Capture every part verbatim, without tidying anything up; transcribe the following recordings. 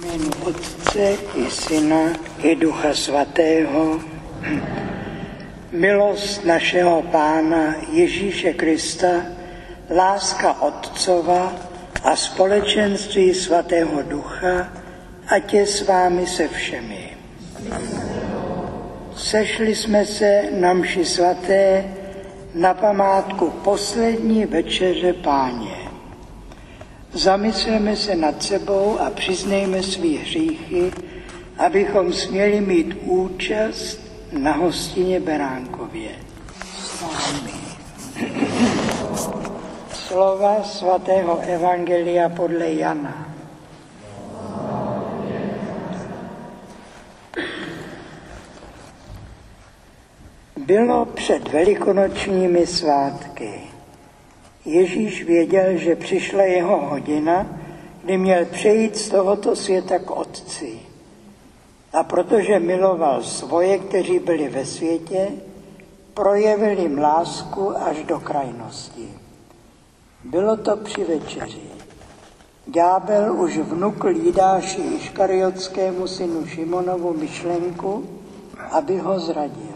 jménu Otce i Syna i Ducha Svatého. Milost našeho Pána Ježíše Krista, láska Otcova a společenství Svatého Ducha, ať je s vámi se všemi. Sešli jsme se na mši svaté na památku poslední večeře Páně. Zamysleme se nad sebou a přiznejme svý hříchy, abychom směli mít účast na hostině Beránkově. Slova svatého evangelia podle Jana. Bylo před velikonočními svátky. Ježíš věděl, že přišla jeho hodina, kdy měl přejít z tohoto světa k Otci. A protože miloval svoje, kteří byli ve světě, projevil jim lásku až do krajnosti. Bylo to při večeři. Ďábel už vnukl Jidáši Iškariotskému synu Šimonovu myšlenku, aby ho zradil.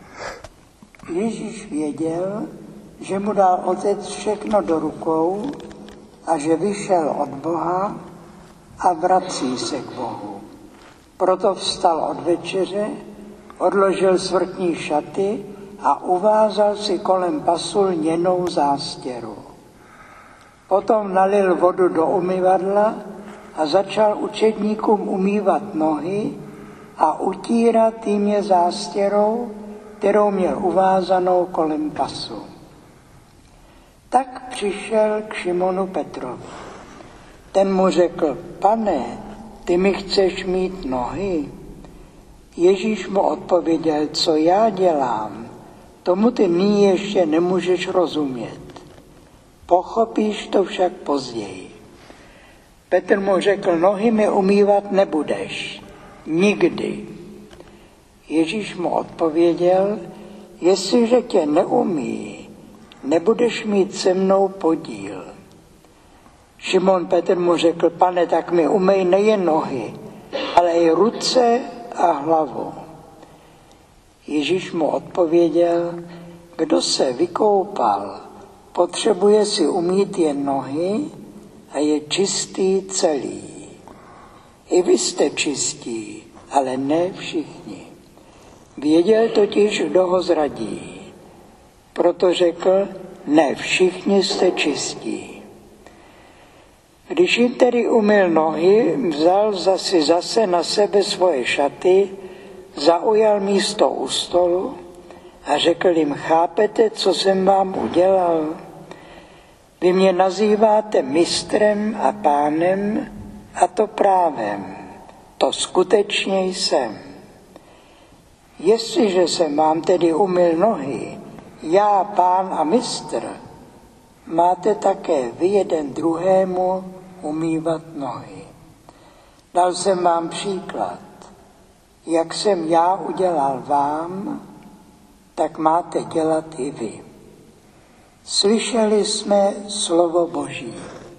Ježíš věděl, že mu dal Otec všechno do rukou a že vyšel od Boha a vrací se k Bohu. Proto vstal od večeře, odložil svrtní šaty a uvázal si kolem pasu lněnou zástěru. Potom nalil vodu do umyvadla a začal učedníkům umývat nohy a utírat jim je zástěrou, kterou měl uvázanou kolem pasu. Tak přišel k Šimonu Petrovi. Ten mu řekl: Pane, ty mi chceš mít nohy? Ježíš mu odpověděl: Co já dělám, tomu ty nyní ještě nemůžeš rozumět. Pochopíš to však později. Petr mu řekl: Nohy mi umývat nebudeš. Nikdy. Ježíš mu odpověděl: Jestliže tě neumí, nebudeš mít se mnou podíl. Šimon Petr mu řekl: Pane, tak mi umej nejen nohy, ale i ruce a hlavu. Ježíš mu odpověděl: Kdo se vykoupal, potřebuje si umýt jen nohy a je čistý celý. I vy jste čistí, ale ne všichni. Věděl totiž, kdo ho zradí. Proto řekl: Ne všichni jste čistí. Když jim tedy umyl nohy, vzal zase, zase na sebe svoje šaty, zaujal místo u stolu a řekl jim: Chápete, co jsem vám udělal? Vy mě nazýváte mistrem a pánem, a to právem. To skutečně jsem. Jestliže jsem vám tedy umyl nohy, já, pán a mistr, máte také vy jeden druhému umývat nohy. Dal jsem vám příklad. Jak jsem já udělal vám, tak máte dělat i vy. Slyšeli jsme slovo Boží.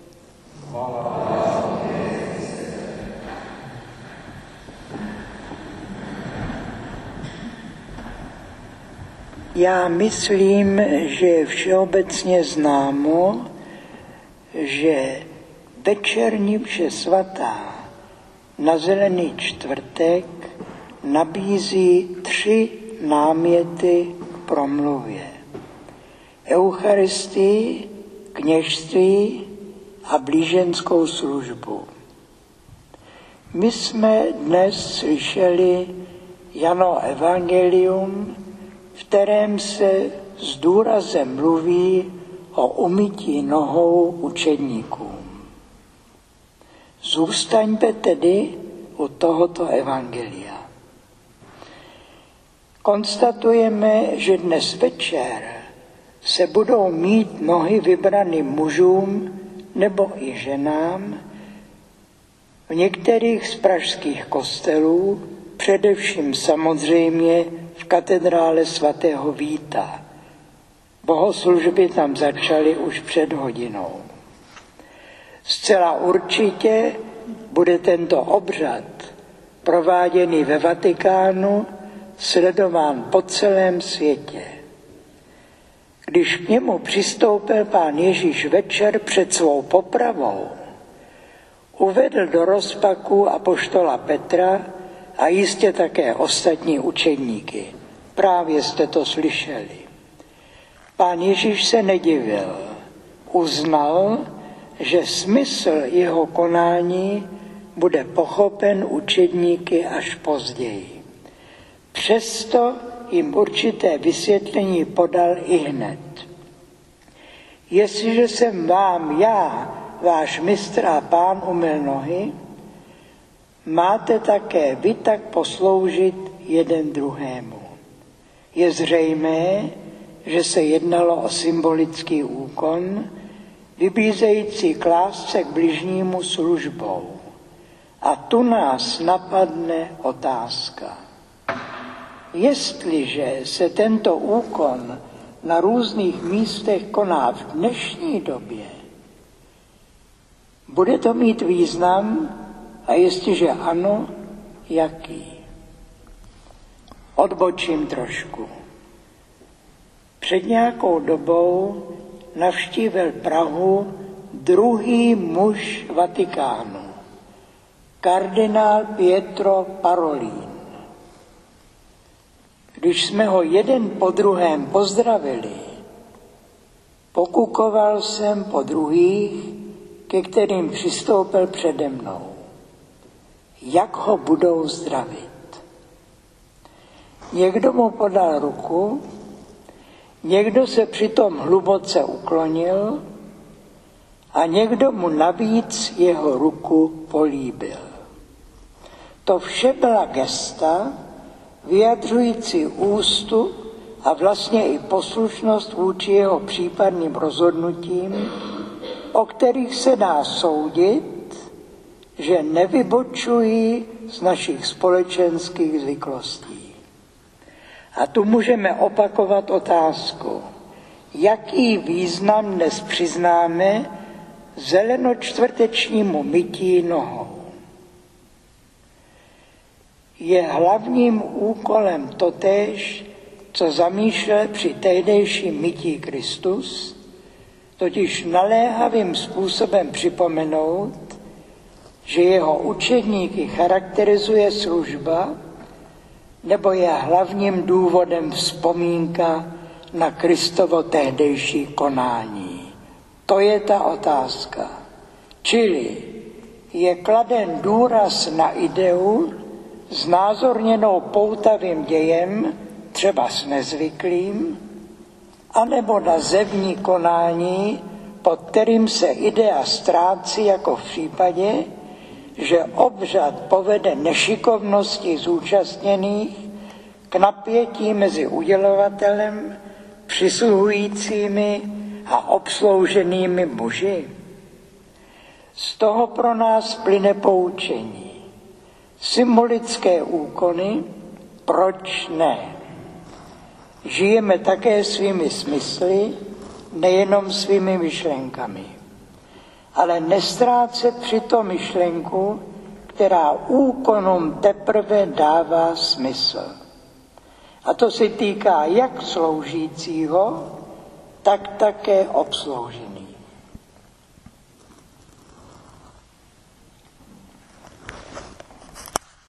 Já myslím, že je všeobecně známo, že večerní mše svatá na Zelený čtvrtek nabízí tři náměty k promluvě. Eucharistii, kněžství a blíženskou službu. My jsme dnes slyšeli Janovo evangelium, v kterém se s důrazem mluví o umytí nohou učedníkům. Zůstaňme tedy u tohoto evangelia. Konstatujeme, že dnes večer se budou mít nohy vybraným mužům nebo i ženám v některých z pražských kostelů, především samozřejmě v katedrále svatého Víta. Bohoslužby tam začaly už před hodinou. Zcela určitě bude tento obřad prováděný ve Vatikánu sledován po celém světě. Když k němu přistoupil Pán Ježíš večer před svou popravou, uvedl do rozpaku apoštola Petra a jistě také ostatní učedníky. Právě jste to slyšeli. Pán Ježíš se nedivil. Uznal, že smysl jeho konání bude pochopen učedníky až později. Přesto jim určité vysvětlení podal ihned. Jestliže jsem vám já, váš mistr a pán, umyl nohy, máte také vy tak posloužit jeden druhému. Je zřejmé, že se jednalo o symbolický úkon, vybízející k lásce k bližnímu službou. A tu nás napadne otázka. Jestliže se tento úkon na různých místech koná v dnešní době, bude to mít význam a jestliže ano, jaký? Odbočím trošku. Před nějakou dobou navštívil Prahu druhý muž Vatikánu, kardinál Pietro Parolin. Když jsme ho jeden po druhém pozdravili, pokukoval jsem po druhých, ke kterým přistoupil přede mnou. Jak ho budou zdravit? Někdo mu podal ruku, někdo se přitom hluboce uklonil a někdo mu navíc jeho ruku políbil. To vše byla gesta, vyjadřující ústup a vlastně i poslušnost vůči jeho případným rozhodnutím, o kterých se dá soudit, že nevybočují z našich společenských zvyklostí. A tu můžeme opakovat otázku, jaký význam dnes přiznáme zelenočtvrtečnímu mytí nohou. Je hlavním úkolem totéž, co zamýšlel při tehdejším mytí Kristus, totiž naléhavým způsobem připomenout, že jeho učedníky charakterizuje služba, nebo je hlavním důvodem vzpomínka na Kristovo tehdejší konání. To je ta otázka. Čili je kladen důraz na ideu, znázorněnou poutavým dějem, třeba s nezvyklým, anebo na zevní konání, pod kterým se idea ztrácí, jako v případě, že obřad povede nešikovnosti zúčastněných k napětí mezi udělovatelem, přisluhujícími a obslouženými muži. Z toho pro nás plyne poučení. Symbolické úkony, proč ne? Žijeme také svými smysly, nejenom svými myšlenkami. Ale nestrácet přitom myšlenku, která úkonům teprve dává smysl. A to se týká jak sloužícího, tak také obsloužených.